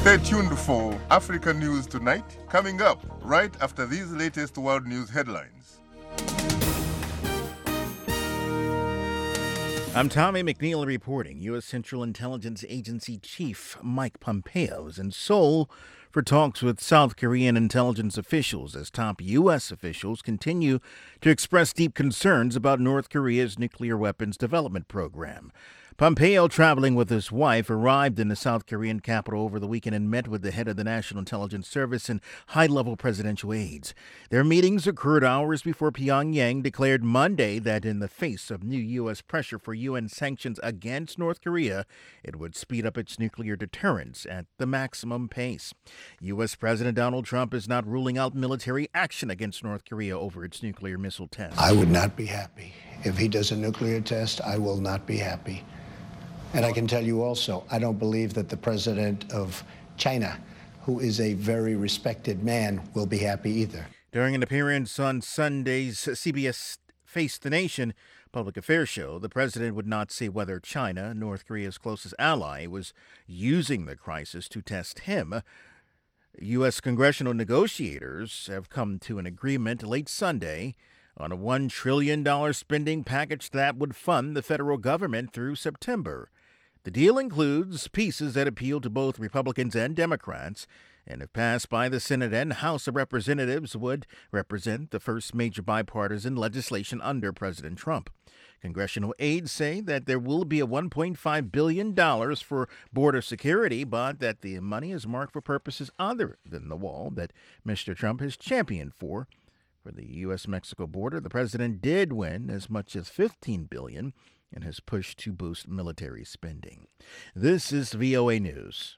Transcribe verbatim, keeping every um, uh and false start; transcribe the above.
Stay tuned for Africa News Tonight, coming up right after these latest world news headlines. I'm Tommy McNeil reporting. U S. Central Intelligence Agency Chief Mike Pompeo is in Seoul for talks with South Korean intelligence officials as top U S officials continue to express deep concerns about North Korea's nuclear weapons development program. Pompeo, traveling with his wife, arrived in the South Korean capital over the weekend and met with the head of the National Intelligence Service and high-level presidential aides. Their meetings occurred hours before Pyongyang declared Monday that in the face of new U S pressure for U N sanctions against North Korea, it would speed up its nuclear deterrence at the maximum pace. U S. President Donald Trump is not ruling out military action against North Korea over its nuclear missile test. I would not be happy. If he does a nuclear test, I will not be happy. And I can tell you also, I don't believe that the president of China, who is a very respected man, will be happy either. During an appearance on Sunday's C B S Face the Nation public affairs show, the president would not say whether China, North Korea's closest ally, was using the crisis to test him. U S congressional negotiators have come to an agreement late Sunday on a one trillion dollars spending package that would fund the federal government through September. The deal includes pieces that appeal to both Republicans and Democrats, and if passed by the Senate and House of Representatives, would represent the first major bipartisan legislation under President Trump. Congressional aides say that there will be a one point five billion dollars for border security, but that the money is marked for purposes other than the wall that Mister Trump has championed for. For the U S Mexico border, the president did win as much as fifteen billion dollars and has pushed to boost military spending. This is V O A News.